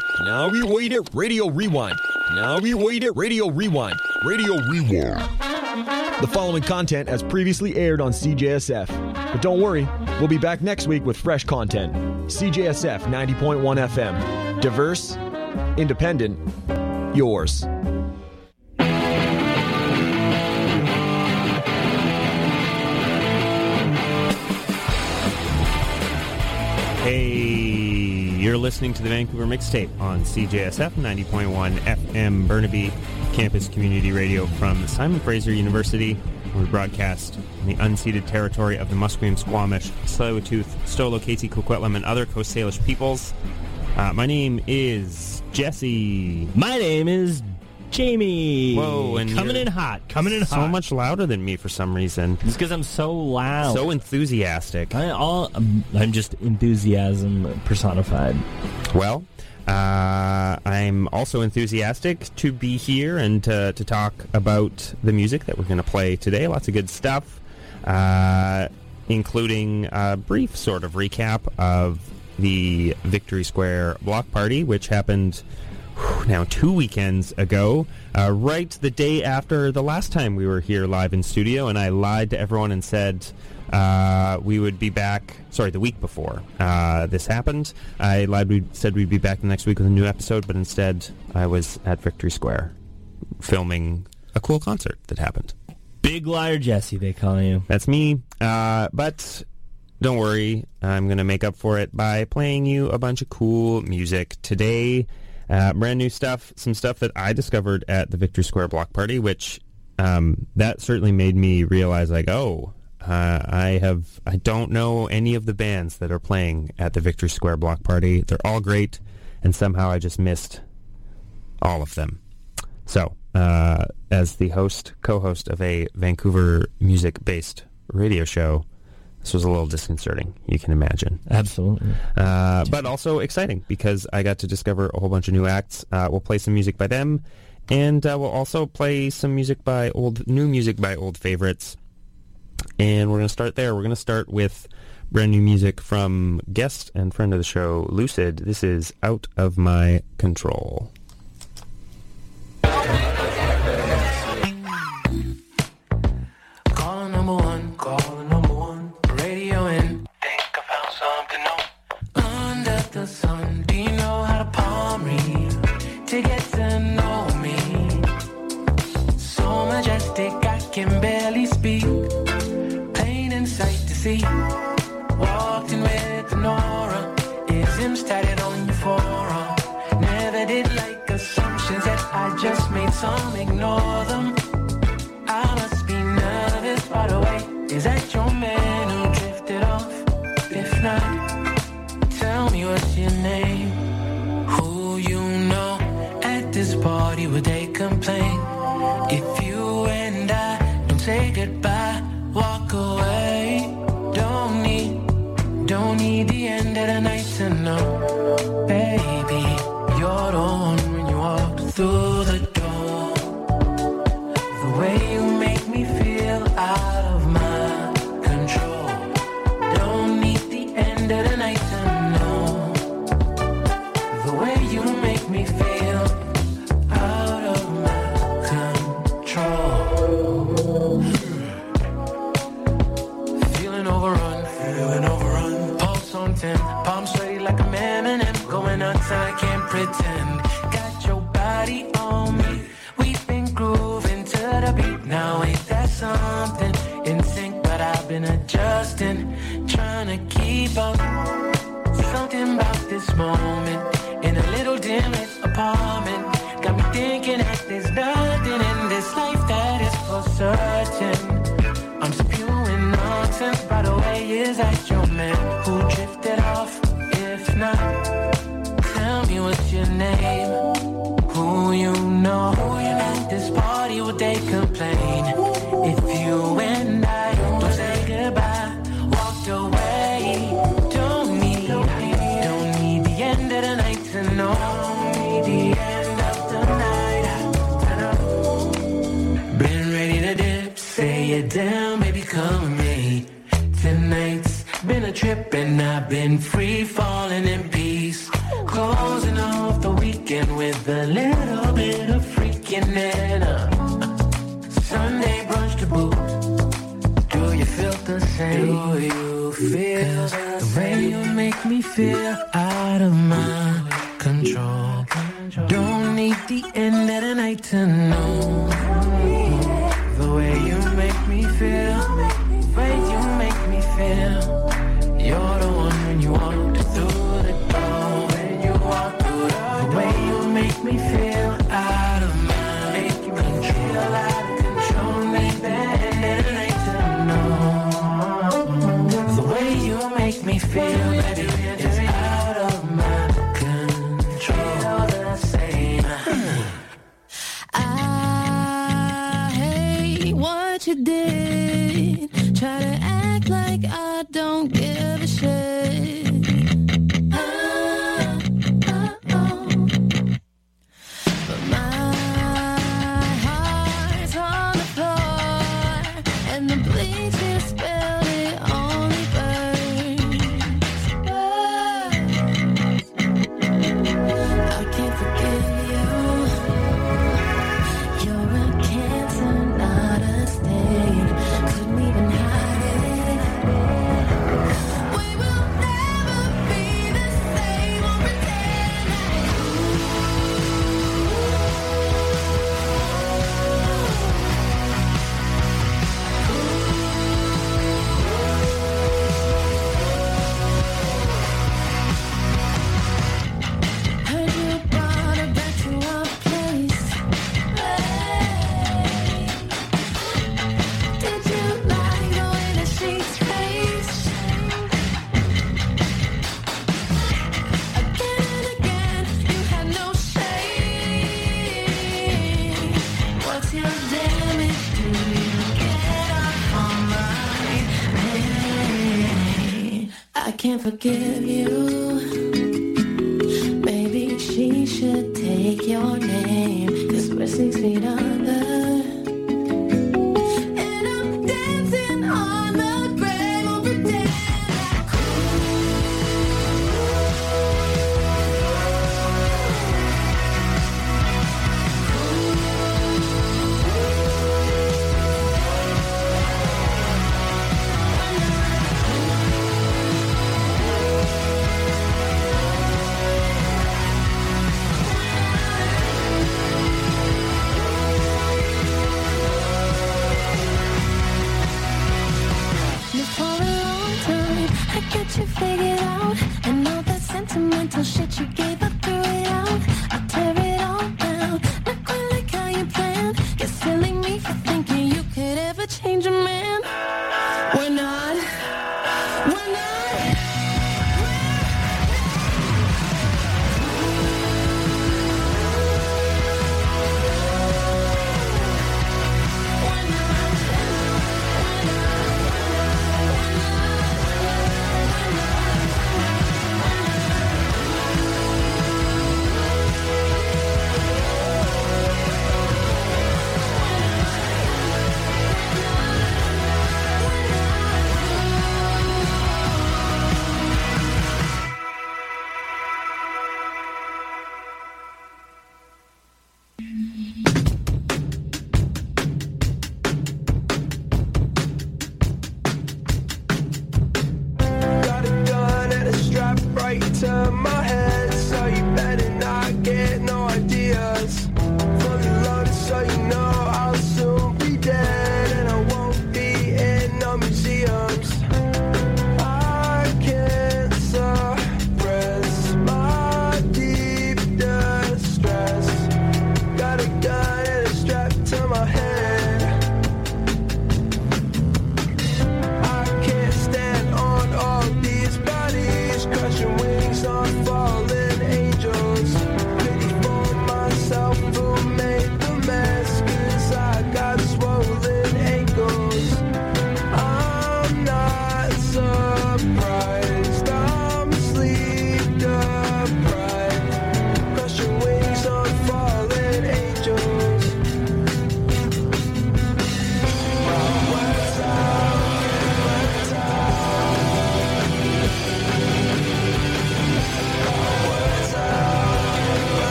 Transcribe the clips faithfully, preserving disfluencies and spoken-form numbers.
Now we wait it, Radio Rewind. Now we wait it, Radio Rewind. Radio Rewind. The following content has previously aired on C J S F. But don't worry, we'll be back next week with fresh content. C J S F ninety point one F M. Diverse, independent, yours. Hey, you're listening to the Vancouver Mixtape on C J S F ninety point one F M Burnaby Campus Community Radio from Simon Fraser University. We broadcast in the unceded territory of the Musqueam, Squamish, Tsleil-Waututh, Stolo, Métis, Coquitlam, and other Coast Salish peoples. Uh, my name is Jesse. My name is Jamie. Whoa, and coming in hot, coming in so hot. So much louder than me for some reason. It's because I'm so loud. So enthusiastic. I, all, I'm just enthusiasm personified. Well, uh, I'm also enthusiastic to be here and to, to talk about the music that we're going to play today. Lots of good stuff, uh, including a brief sort of recap of the Victory Square Block Party, which happened now two weekends ago, uh, right the day after the last time we were here live in studio, and I lied to everyone and said uh, we would be back, sorry, the week before uh, this happened. I lied, we said we'd be back the next week with a new episode, but instead I was at Victory Square filming a cool concert that happened. Big Liar Jesse, they call you. That's me, uh, but don't worry, I'm going to make up for it by playing you a bunch of cool music today. Uh, brand new stuff, some stuff that I discovered at the Victory Square Block Party, which um, that certainly made me realize, like, oh, uh, I have, I don't know any of the bands that are playing at the Victory Square Block Party. They're all great, and somehow I just missed all of them. So, uh, as the host, co-host of a Vancouver music-based radio show, this was a little disconcerting, you can imagine. Absolutely. Uh, but also exciting, because I got to discover a whole bunch of new acts. Uh, we'll play some music by them, and uh, we'll also play some music by old, new music by old favorites. And we're going to start there. We're going to start with brand new music from guest and friend of the show, Lucid. This is Out of My Control. Call number one, call number one, radio in. Think I found something new under the sun. Do you know how to palm read to get to know me? So majestic I can barely speak. Plain in sight to see. Walked in with an aura. Isms tatted on your forearm. Never did like assumptions that I just made. Some ignore them. I must be nervous right away. Is that your man who drifted off? If not, tell me what's your name. Who you know at this party, would they complain? If you and I don't say goodbye, walk away. Don't need, don't need the end of the night to know. Baby, you're the one when you walk through the door. The way you make me feel out of my control. Don't need the end of the night to know. The way you make me feel out of my control. Feeling overrun, feeling overrun. Pulse on ten, palms sweaty like a man, and I'm going outside, I can't pretend. Got your body on me. We've been grooving to the beat. Now ain't that something? In sync, but I've been adjusting, trying to keep up. Something about this moment in a little dim lit apartment got me thinking that there's nothing in this life that is for certain. I'm spewing nonsense, by the way, is that your man who drifted off? If not, tell me what's your name. Who you know, who you know at this party, would they complain? If you and I don't say goodbye, walked away. Don't need, don't need the end of the night to know. Need the end of the night to know. Been ready to dip, say it down, baby, come with me. Tonight's been a trip and I've been free falling in peace. Closing off the with a little bit of freaking and a Sunday brunch to boot. Do you feel the same? Do you feel the way you make me feel out of my control? Don't need the end of the night to know the way you make me feel, the way you make me feel. You're the one when you walk through the door, when you walk through the way you make me feel out of my make me feel out of control. Need the end of the night to know the way you make me feel, baby, is out of my control. The same. I hate what you did. Try to act like I don't give a shit. Ah, ah, oh. But my heart's on the floor, and the bleach you spilled it only burns. I can't forgive you. You're a cancer, not a stain. Couldn't even hide it. We will never be the same or pretend like heard you brought her back to our place. Hey. Did you like the way that she's faced? Again and again, you had no shame. What's your damage? Do you get off on my pain? I can't forgive you. Maybe she should take your name, 'cause we're six feet under. And I'm dancing on the grave of pretend like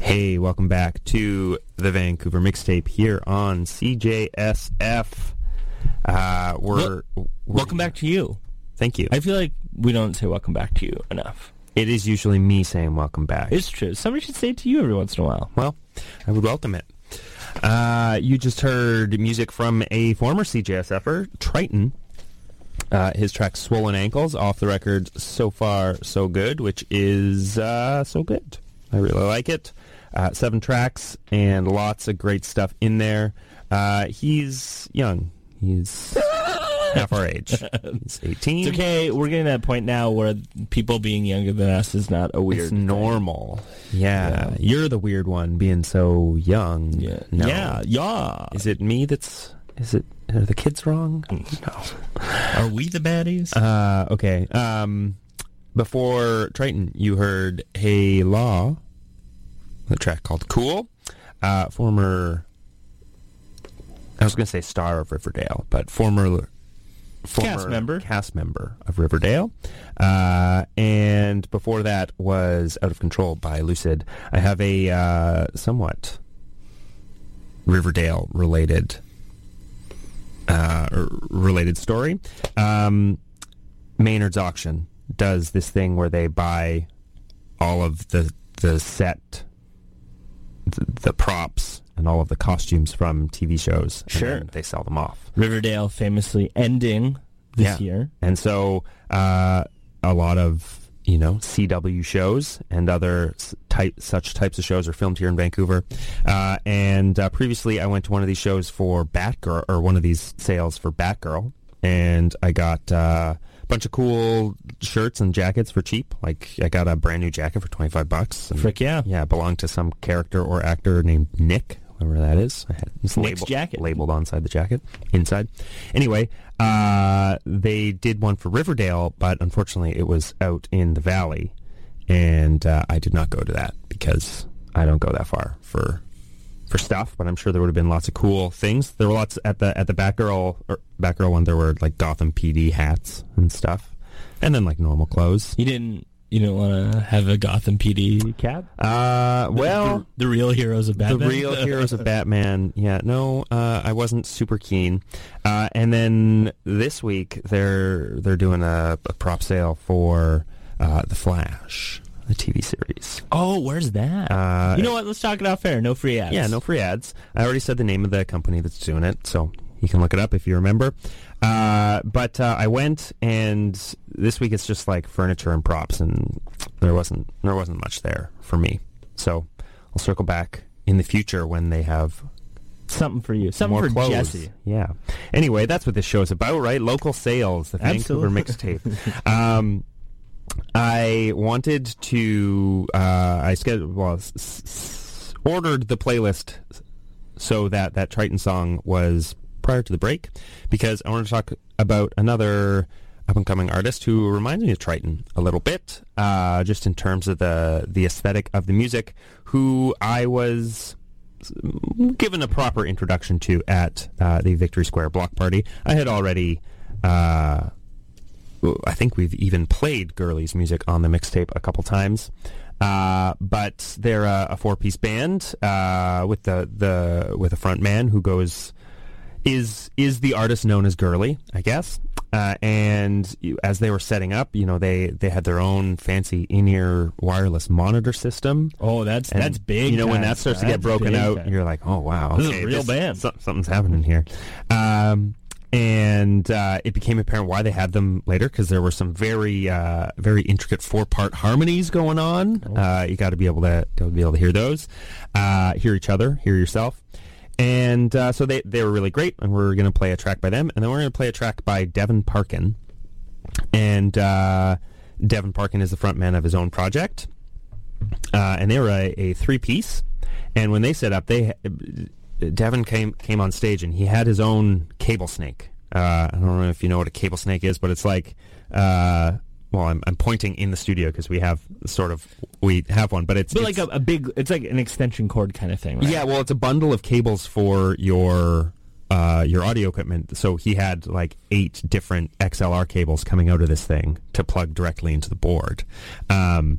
Hey, welcome back to the Vancouver Mixtape here on C J S F. Uh, we're, Wel- we're welcome back to you. Thank you. I feel like we don't say welcome back to you enough. It is usually me saying welcome back. It's true. Somebody should say it to you every once in a while. Well, I would welcome it. Uh, you just heard music from a former C J S F-er, Triton. Uh, his track Swollen Ankles, off the record So Far So Good, which is uh, so good. I really like it. Uh, seven tracks and lots of great stuff in there. Uh, he's young. He's half our age. He's eighteen. It's okay. We're getting to that point now where people being younger than us is not a weird It's thing. normal. Yeah. Yeah. You're the weird one being so young. Yeah. No. Yeah. Yeah. Is it me that's... Is it... Are the kids wrong? No. Are we the baddies? Uh, okay. Um, before Triton, you heard Hey Law, the track called Cool. Uh, former, I was going to say star of Riverdale, but former, former Cast member. cast member of Riverdale. Uh, and before that was Out of Control by Lucid. I have a uh, somewhat Riverdale related uh, r- related story. Um, Maynard's Auction does this thing where they buy all of the the set, the, the props, and all of the costumes from T V shows. and Sure. then they sell them off. Riverdale famously ending this Yeah. year. And so uh, a lot of, you know, C W shows and other s- type such types of shows are filmed here in Vancouver. Uh, and uh, previously I went to one of these shows for Batgirl, or one of these sales for Batgirl, and I got uh, a bunch of cool shirts and jackets for cheap. Like, I got a brand new jacket for twenty-five bucks. And, Frick yeah. Yeah, it belonged to some character or actor named Nick, whoever that is. I had it's Nick's labeled, jacket. labeled onside the jacket, inside. Anyway, uh, they did one for Riverdale, but unfortunately it was out in the valley, and uh, I did not go to that because I don't go that far for for stuff. But I'm sure there would have been lots of cool things. There were lots at the at the Batgirl or Batgirl one. There were like Gotham P D hats and stuff, and then like normal clothes. You didn't. You didn't want to have a Gotham P D cap? Uh, well. the, the real heroes of Batman. The real heroes of Batman. Yeah, no, uh, I wasn't super keen. Uh, and then this week they're they're doing a, a prop sale for uh, The Flash, the T V series. Oh, where's that? Uh, you know what? Let's talk it off air. No free ads. Yeah, no free ads. I already said the name of the company that's doing it, so you can look it up if you remember. Uh, but uh, I went, and this week it's just like furniture and props, and there wasn't there wasn't much there for me. So I'll circle back in the future when they have Something for you. Something more for clothes. Jesse. Yeah. Anyway, that's what this show is about, right? Local sales, the Vancouver Absolutely. mixtape. um, I wanted to. Uh, I scheduled. Well, s- s- ordered the playlist so that that Triton song was prior to the break, because I wanted to talk about another up-and-coming artist who reminds me of Triton a little bit, uh, just in terms of the the aesthetic of the music, who I was given a proper introduction to at uh, the Victory Square Block Party. I had already, uh, I think we've even played Gurley's music on the mixtape a couple times. Uh, but they're a, a four-piece band uh, with the, the with a front man who goes is is the artist known as Gurley, I guess. Uh, and you, as they were setting up, you know, they, they had their own fancy in-ear wireless monitor system. Oh, that's And, that's big. You know, when time. that starts to get That's broken big out, time. you're like, oh, wow. This is a okay, real band. so- something's happening here. Um, and uh, it became apparent why they had them later, because there were some very uh, very intricate four-part harmonies going on. Oh. Uh, you got to be able to to be able to hear those, uh, hear each other, hear yourself. And uh, so they, they were really great, and we're going to play a track by them, and then we're going to play a track by Devin Parkin. And uh, Devin Parkin is the frontman of his own project, uh, and they were a, a three-piece. And when they set up, they Devin came came on stage, and he had his own cable snake. Uh, I don't know if you know what a cable snake is, but it's like, uh, well, I'm, I'm pointing in the studio because we have sort of we have one, but it's But it's, like a, a big, it's like an extension cord kind of thing, right? yeah, well, it's a bundle of cables for your uh, your audio equipment. So he had like eight different X L R cables coming out of this thing to plug directly into the board. Um,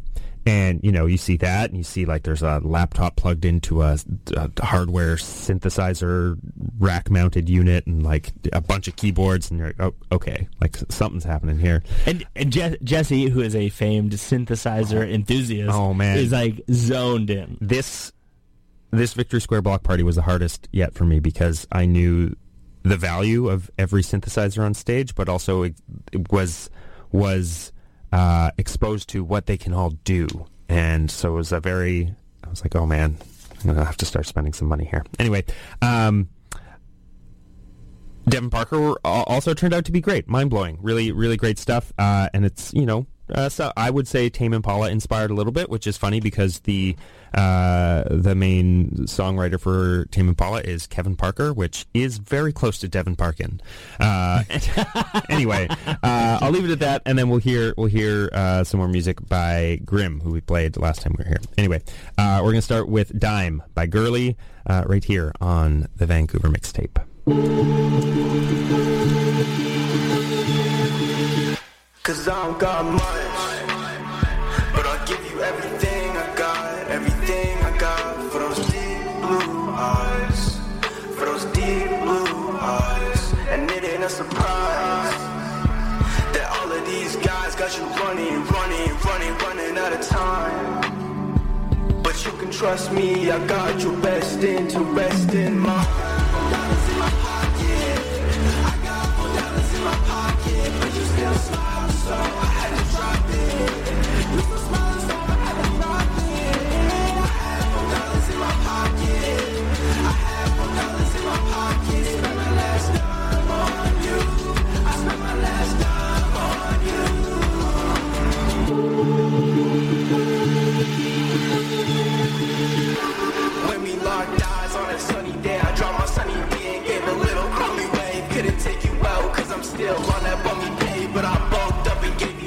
And, you know, you see that, and you see, like, there's a laptop plugged into a, a hardware synthesizer rack-mounted unit and, like, a bunch of keyboards, and you're like, oh, okay, like, something's happening here. And, and Je- Jesse, who is a famed synthesizer oh. enthusiast, oh, man. is, like, zoned in. This, this Victory Square Block Party was the hardest yet for me because I knew the value of every synthesizer on stage, but also it, it was was... Uh, exposed to what they can all do. And so it was a very, I was like, oh man, I'm going to have to start spending some money here. Anyway, um, Devin Parker also turned out to be great. Mind-blowing. Really, really great stuff. Uh, and it's, you know, uh, so I would say Tame Impala inspired a little bit, which is funny because the uh, the main songwriter for Tame Impala is Kevin Parker, which is very close to Devin Parkin. Uh, anyway, uh, I'll leave it at that, and then we'll hear we'll hear uh, some more music by Grimm, who we played last time we were here. Anyway, uh, we're going to start with Dime by Gurley, uh, right here on the Vancouver Mixtape. Cause I don't got much, but I'll give you everything I got, everything I got for those deep blue eyes, for those deep blue eyes. And it ain't a surprise that all of these guys got you running, running, running, running out of time. But you can trust me, I got your best interest in mind. Dollars in my pocket, I got more dollars in my pocket, but you still smile. So I had to drop it. You still smiling, so I had to drop it. I had more dollars in my pocket. I had more dollars in my pocket. Spent my last dime on you. I spent my last dime on you. When we locked eyes on a sunny day, I dropped my sunny D and gave a little crummy wave. Couldn't take you out, cause I'm still on that bummy pay, but I bulked up and gave you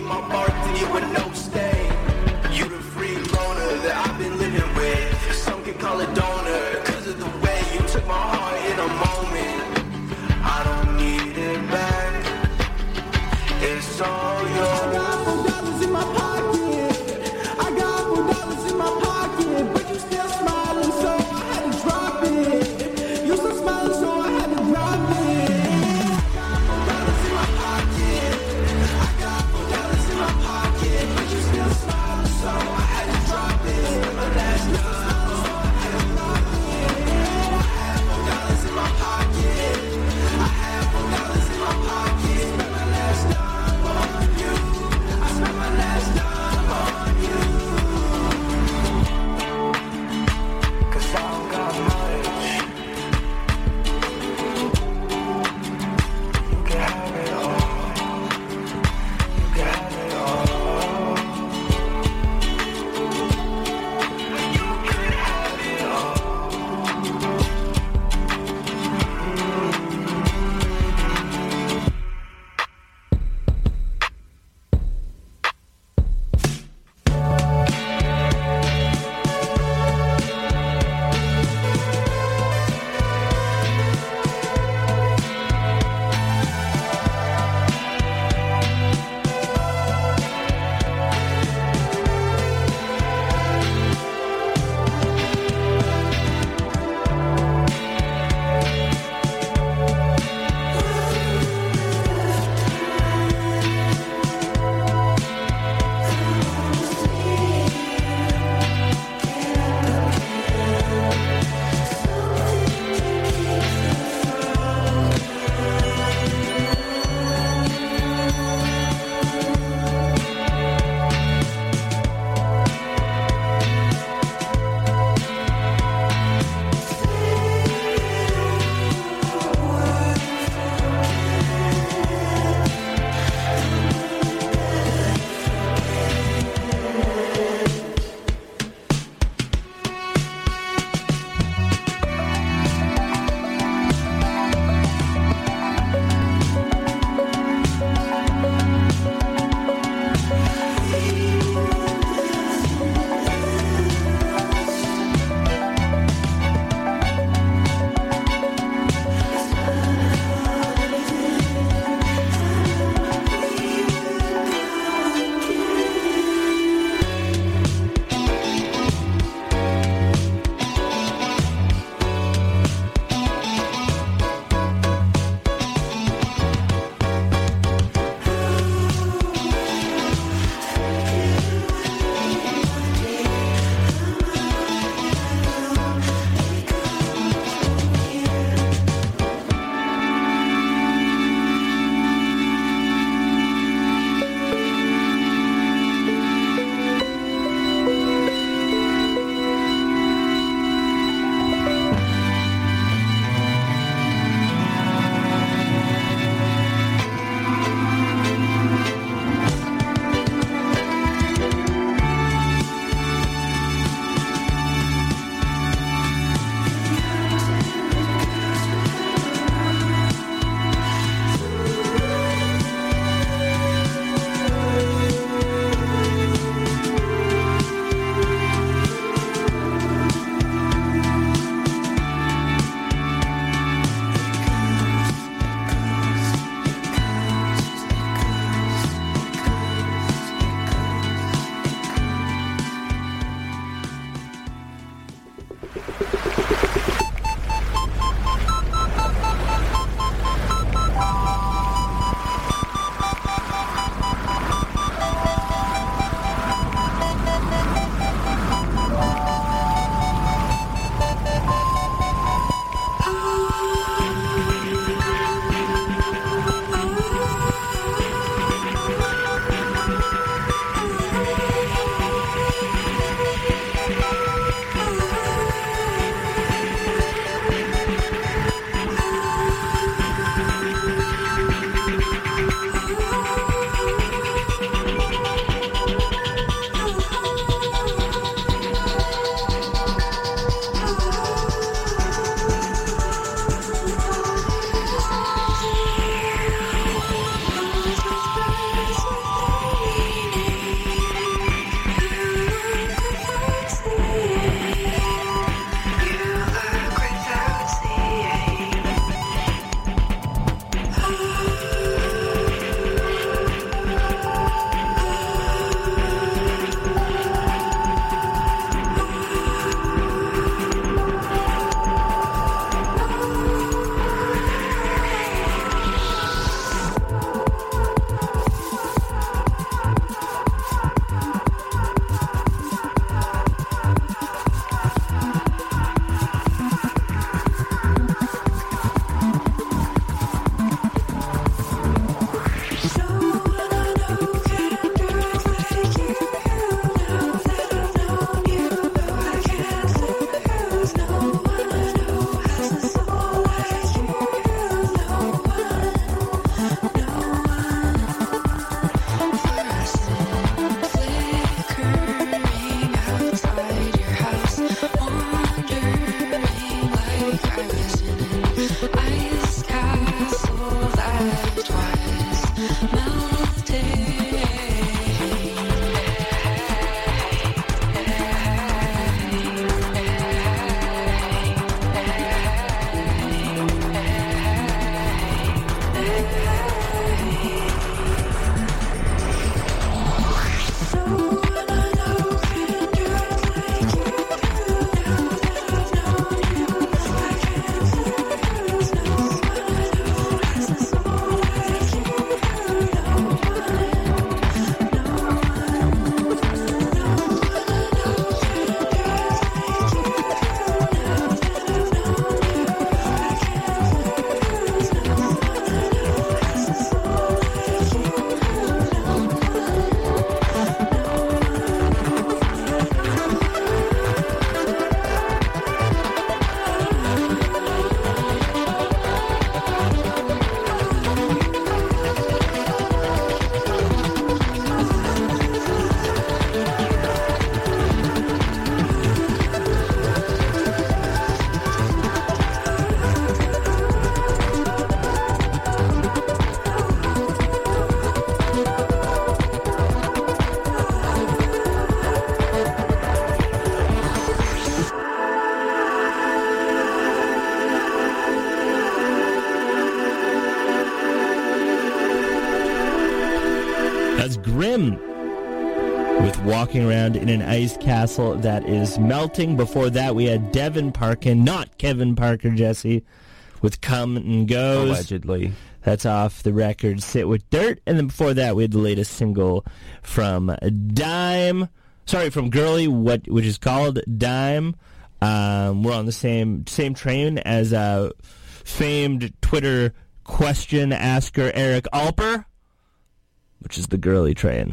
Rim with Walking Around in an Ice Castle That Is Melting. Before that, we had Devin Parkin, not Kevin Parker, Jesse, with Come and Goes. Allegedly. That's off the record Sit With Dirt. And then before that, we had the latest single from Dime. Sorry, from Girly, what which is called Dime. Um, we're on the same same train as uh, famed Twitter question asker Eric Alper, which is the Girly train.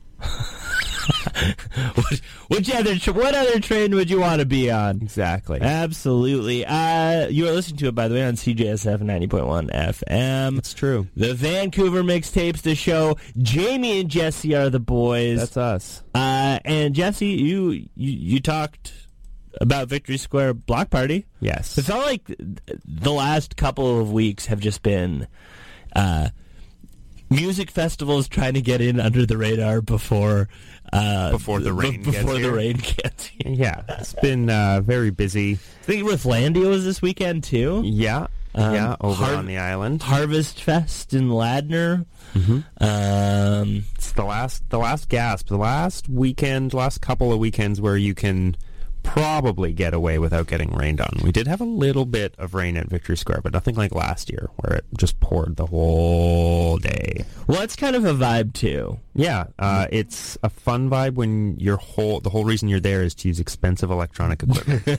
which, which other tra- what other train would you want to be on? Exactly. Absolutely. Uh, you are listening to it, by the way, on C J S F ninety point one F M. It's true. The Vancouver Mixtapes, the show. Jamie and Jesse are the boys. That's us. Uh, and Jesse, you, you you talked about Victory Square Block Party. Yes. It felt like the last couple of weeks have just been uh, music festivals trying to get in under the radar before uh, Before the rain b- gets before the here. rain gets here. Yeah, it's been uh, very busy. I think Riflandia was this weekend too. Yeah, Um, yeah, over Har- on the island. Harvest Fest in Ladner. Mhm. Um, It's the last, the last gasp, the last weekend, last couple of weekends where you can probably get away without getting rained on. We did have a little bit of rain at Victory Square, but nothing like last year where it just poured the whole day. well, it's kind of a vibe too. Yeah, uh, it's a fun vibe when your whole the whole reason you're there is to use expensive electronic equipment.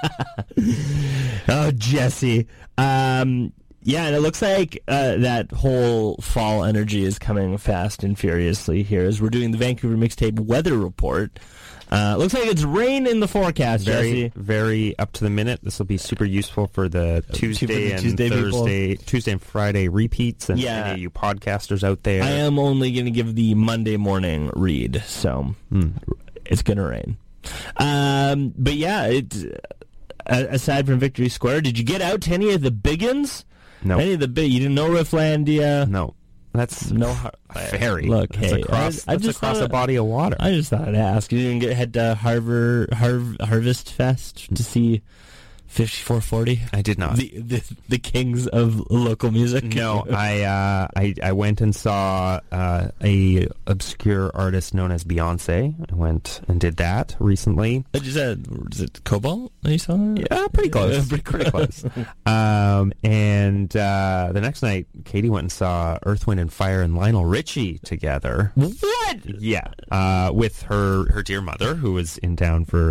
Oh, Jesse. Um, yeah, and it looks like uh, that whole fall energy is coming fast and furiously here as we're doing the Vancouver Mixtape weather report. Uh, looks like it's rain in the forecast, very, Jesse. very up to the minute. This will be super useful for the Tuesday for the and Tuesday people. Thursday, Tuesday and Friday repeats, and Yeah. any of you podcasters out there. I am only going to give the Monday morning read, so it's going to rain. Um, but yeah, it, uh, aside from Victory Square, did you get out to any of the biggins? No. Any of the big? You didn't know Rifflandia? No, that's No. Har- ferry. Look, that's hey, across, I, I that's just across thought- a body of water. I just thought I'd ask. You didn't get head to Harvard Harv, Harvest Fest to see fifty-four forty? I did not. The, the the kings of local music. No, I, uh, I I went and saw uh, a obscure artist known as Beyonce. I went and did that recently. I just said, is it Cobalt that you saw? Yeah, pretty close. Yeah, pretty pretty close. Um, and uh, the next night, Katie went and saw Earth, Wind and Fire and Lionel Richie together. What? Yeah, uh, with her her dear mother, who was in town for